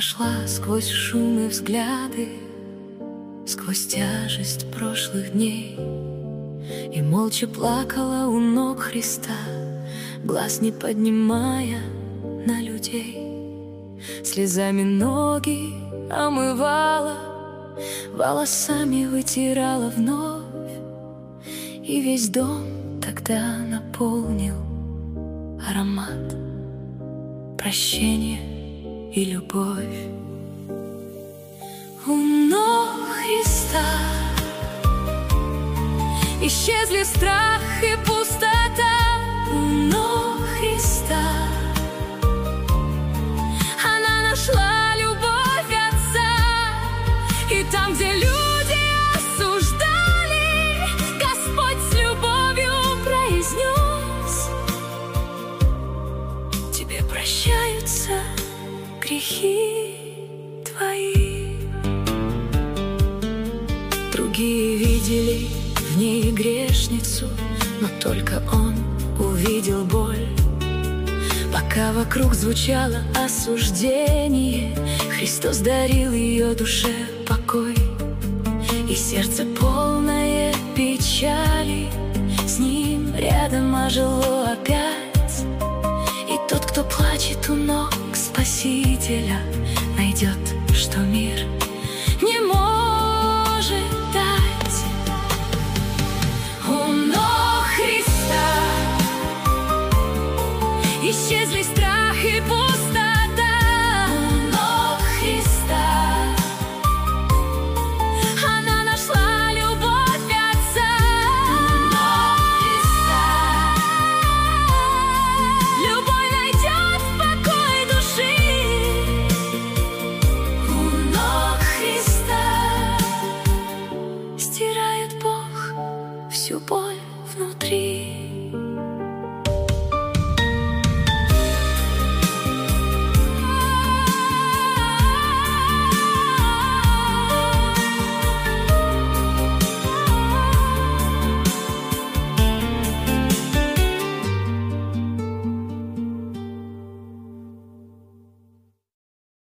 прошла сквозь шум и взгляды, сквозь тяжесть прошлых дней, и молча плакала у ног Христа, глаз не поднимая на людей. Слезами ноги омывала, волосами вытирала вновь, и весь дом тогда наполнил аромат прощения и любовь. У ног Христа исчезли страх и пустота. У ног Христа она нашла любовь Отца, и там, где люди осуждали, Господь с любовью произнес: тебе прощаются грехи твои. Другие видели в ней грешницу, но только он увидел боль. Пока вокруг звучало осуждение, Христос дарил ее душе покой. И сердце полное печали с ним рядом ожило опять. И тот, кто плачет у ног Спасителя, найдет, что мир не может дать. У ног Христа исчезли страх и пустота. У ног Христа она нашла любовь Отца. У ног Христа любовь найдет покой души. У ног Христа стирает Бог всю боль внутри.